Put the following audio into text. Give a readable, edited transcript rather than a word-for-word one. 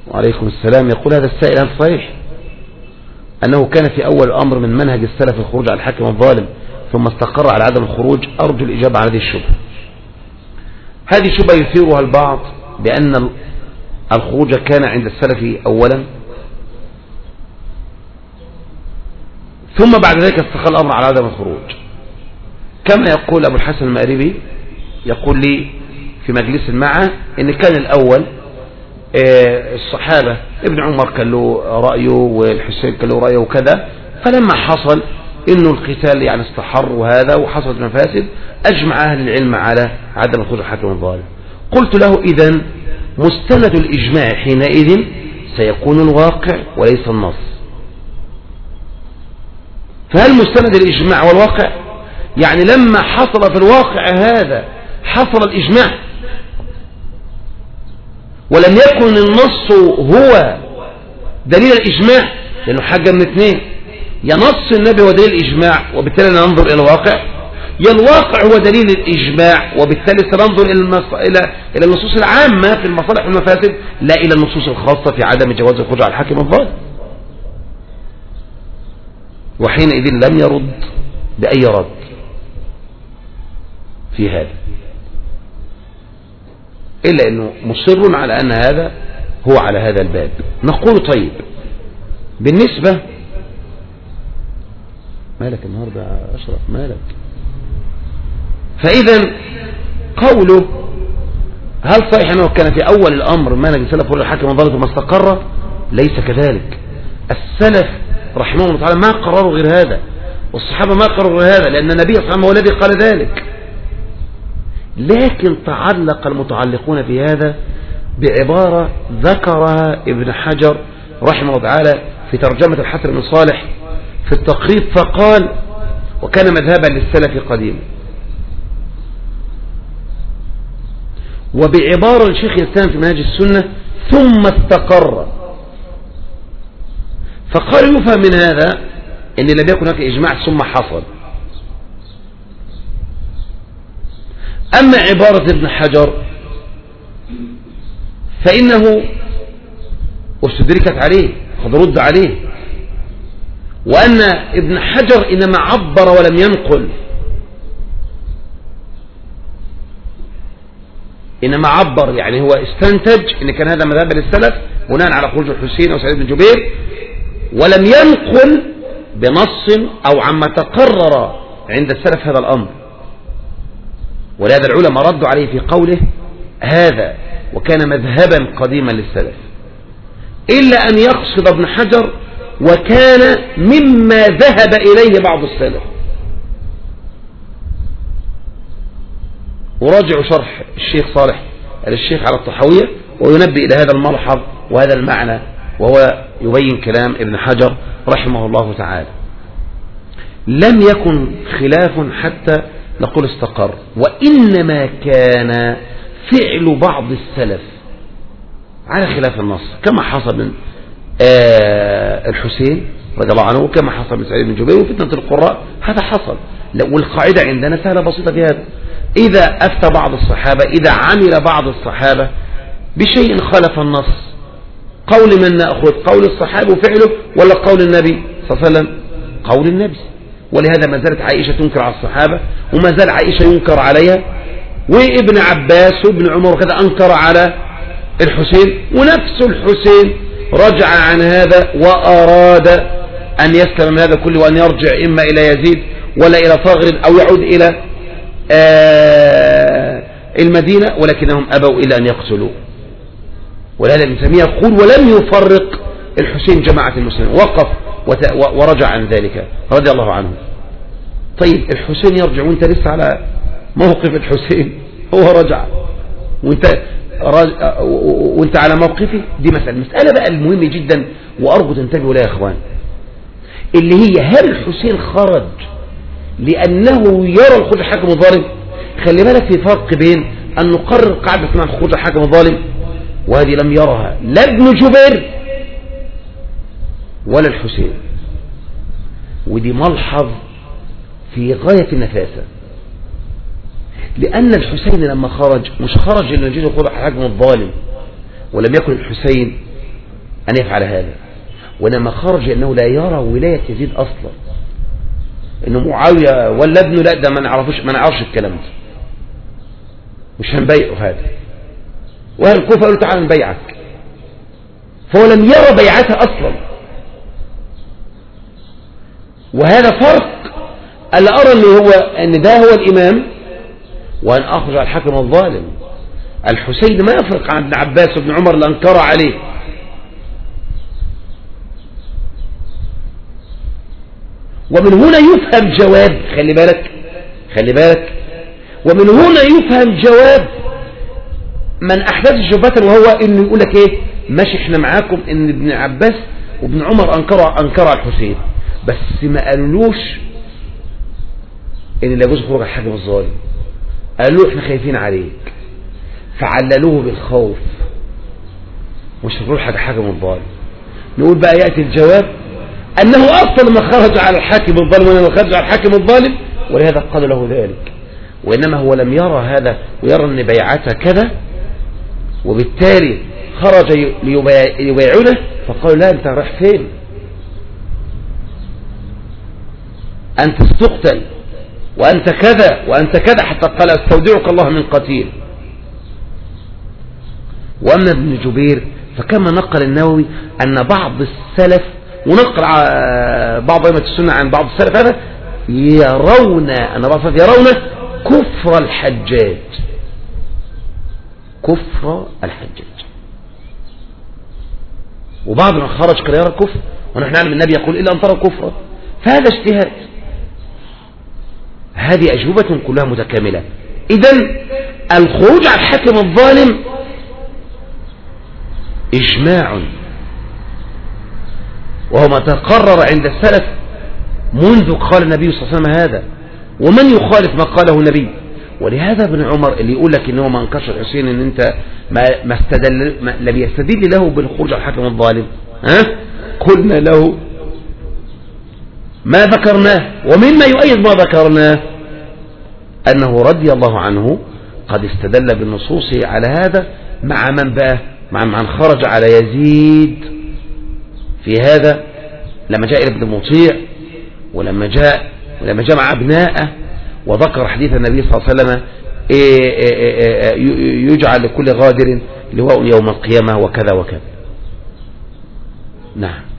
وعليكم السلام. يقول هذا السائل: هل صحيح أنه كان في أول الأمر من منهج السلف الخروج على الحاكم الظالم ثم استقر على عدم الخروج؟ أرجو الإجابة على هذه الشبهة. هذه شبهة يثيرها البعض بأن الخروج كان عند السلف أولا ثم بعد ذلك استقر الأمر على عدم الخروج، كما يقول أبو الحسن المأربي، يقول لي في مجلس معه إن كان الأول الصحابة ابن عمر كان له رأيه والحسين كان له رأيه وكذا، فلما حصل إنه القتال يعني استحر وهذا وحصلت مفاسد أجمع أهل العلم على عدم الخروج على الحاكم الظالم. قلت له: إذن مستند الإجماع حينئذ سيكون الواقع وليس النص. فهل مستند الإجماع والواقع؟ يعني لما حصل في الواقع هذا حصل الإجماع ولم يكن النص هو دليل الإجماع، لأنه حاجة من اثنين: يا نص النبي هو دليل الإجماع وبالتالي ننظر إلى الواقع، يا الواقع هو دليل الإجماع وبالتالي سننظر إلى النصوص العامة في المصالح والمفاسد لا إلى النصوص الخاصة في عدم جواز الخروج على الحاكم الظالم. وحينئذ لم يرد بأي رد في هذا، إلا أنه مصر على أن هذا هو على هذا الباب. نقول: طيب بالنسبة مالك النهاردة أشرف مالك؟ فإذا قوله هل صحيح أنه كان في أول الأمر منهج السلف هو الحاكم الظالم ثم استقر؟ ليس كذلك. السلف رحمه الله تعالى ما قرروا غير هذا، والصحابة ما قرروا غير هذا، لأن النبي صلى الله عليه وسلم هو الذي قال ذلك. لكن تعلق المتعلقون في هذا بعبارة ذكرها ابن حجر رحمه الله تعالى في ترجمة الحسن بن صالح في التقريب، فقال: وكان مذهبا للسلف قديما. وبعبارة الشيخ الإسلام في منهج السنة: ثم استقر. فقال يفهم من هذا أن لم يكن هناك إجماع ثم حصل. أما عبارة ابن حجر فإنه استدركت عليه، قد رد عليه، وأن ابن حجر إنما عبر ولم ينقل، إنما عبر، يعني هو استنتج إن كان هذا مذهب للسلف بناء على خروج الحسين وسعيد بن جبير، ولم ينقل بنص أو عما تقرر عند السلف هذا الأمر. ولهذا العلماء ردوا عليه في قوله هذا وكان مذهبا قديما للسلف، إلا أن يقصد ابن حجر وكان مما ذهب إليه بعض السلف. وراجعوا شرح الشيخ صالح الشيخ على الطحاوية وينبئ إلى هذا الملحظ وهذا المعنى، وهو يبين كلام ابن حجر رحمه الله تعالى. لم يكن خلاف حتى نقول استقر، وإنما كان فعل بعض السلف على خلاف النص، كما حصل من الحسين رضي الله عنه، وكما حصل من سعيد بن جبير وفتنة القراء. هذا حصل، والقاعدة عندنا سهلة بسيطة في هذا: إذا أفتى بعض الصحابة، إذا عمل بعض الصحابة بشيء خالف النص، قول من نأخذ؟ قول الصحابة وفعله ولا قول النبي صلى الله عليه وسلم؟ قول النبي. ولهذا ما زالت عائشة تنكر على الصحابة، وما زال عائشة ينكر عليها، وابن عباس وابن عمر وكذا أنكر على الحسين، ونفس الحسين رجع عن هذا وأراد أن يسلم من هذا كله وأن يرجع إما إلى يزيد ولا إلى ثغر أو يعود إلى المدينة، ولكنهم أبوا إلا أن يقتلوا. ولهذا ابن تيمية يقول: ولم يفرق الحسين جماعة المسلمين، وقف ورجع عن ذلك رضي الله عنه. طيب الحسين يرجع وانت لسه على موقف الحسين، هو رجع وانت على موقفه، دي مسألة بقى المهمة جدا وأرجو تنتبهوا لها يا اخوان، اللي هي هل الحسين خرج لأنه يرى الخروج الحاكم الظالم؟ خلي بالك في فرق بين أن نقرر قاعدة اسمها الخروج الحاكم الظالم، وهذه لم يرها لا ابن جبير ولا الحسين، ودي ملحظ في غاية النفاسة. لأن الحسين لما خرج مش خرج لأنه يجوز الخروج على الحاكم الظالم، ولم يكن الحسين أن يفعل هذا، وإنما خرج أنه لا يرى ولاية يزيد أصلا، إنه معاوية ولا ابنه، لا ده ما نعرفش الكلام ده، مش هنبيعه هذا. وأهل الكوفة قالوا تعالى نبيعك، فهو لم يرى بيعته أصلا. وهذا فرق، ألا أرى أن ده هو الإمام وأن أخرج على الحاكم الظالم. الحسين ما يفرق عن ابن عباس وابن عمر اللي أنكر عليه. ومن هنا يفهم جواب، خلي بالك، ومن هنا يفهم جواب من أحدث شبهة، وهو إنه يقول لك إيه، ماشي إحنا معاكم إن ابن عباس وابن عمر أنكر على الحسين، بس ما قالولوش إن لا يجوز خروج على الحاكم الظالم، قالوا إحنا خايفين عليك، فعللوه بالخوف، مش هنقول حاجة حاكم الظالم. نقول بقى يأتي الجواب أنه أصلا ما خرج على الحاكم الظالم وإنما خرج على الحاكم الظالم، ولهذا قال له ذلك. وإنما هو لم يرى هذا، ويرى أن بيعته كذا، وبالتالي خرج ليبايعونه، فقالوا لا أنت رايح فين، أنت ستقتل وأنت كذا وأنت كذا، حتى قال استودعك الله من قتيل. وأما ابن جبير فكما نقل النووي أن بعض السلف، ونقل بعض أئمة السنة عن بعض السلف هذا، يرون كفر الحجاج، وبعض من خرج كان يرى الكفر، ونحن نعلم النبي يقول إلا أن ترى كفرا، فهذا اجتهاد. هذه أجوبة كلها متكاملة. إذن الخروج على الحاكم الظالم إجماع، وهو ما تقرر عند السلف منذ قال النبي صلى الله عليه وسلم هذا، ومن يخالف ما قاله النبي. ولهذا ابن عمر اللي يقول لك إنه ما انكرش الحسين، إن أنت لم يستدل له بالخروج على الحاكم الظالم، قلنا له ما ذكرناه، ومما يؤيد ما ذكرناه أنه رضي الله عنه قد استدل بالنصوص على هذا، مع من بقى، مع من خرج على يزيد في هذا، لما جاء ابن مطيع، ولما جاء مع ابنائه، وذكر حديث النبي صلى الله عليه وسلم يجعل لكل غادر لواء يوم القيامة وكذا وكذا. نعم.